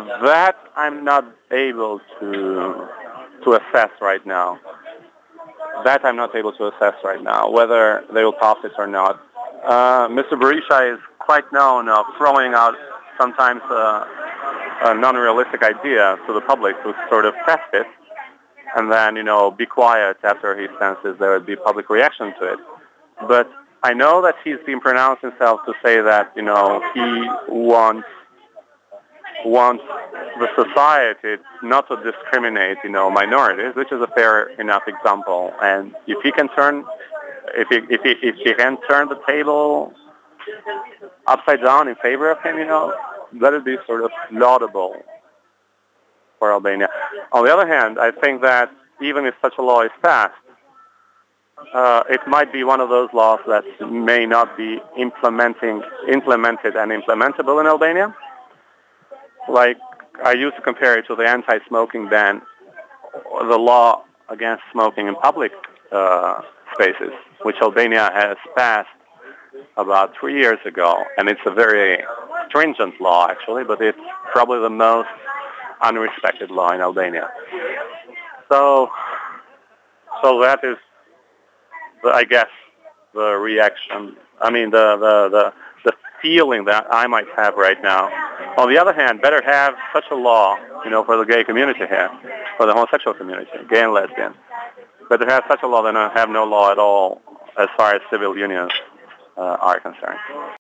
That I'm not able to assess right now. That I'm not able to assess right now, whether they will pass it or not. Mr. Berisha is quite known of throwing out sometimes a non-realistic idea to the public to sort of test it, and then, be quiet after he senses there would be public reaction to it. But I know that he's been pronounced himself to say that, he wants the society not to discriminate, minorities, which is a fair enough example. And if he can turn the table upside down in favor of him, that would be sort of laudable for Albania. On the other hand, I think that even if such a law is passed, it might be one of those laws that may not be implemented and implementable in Albania. Like, I used to compare it to the anti-smoking ban, the law against smoking in public spaces, which Albania has passed about 3 years ago. And it's a very stringent law, actually, but it's probably the most unrespected law in Albania. So that is, I guess, the reaction. I mean, the feeling that I might have right now. On the other hand, better have such a law, for the gay community here, for the homosexual community, gay and lesbian. Better have such a law than have no law at all as far as civil unions are concerned.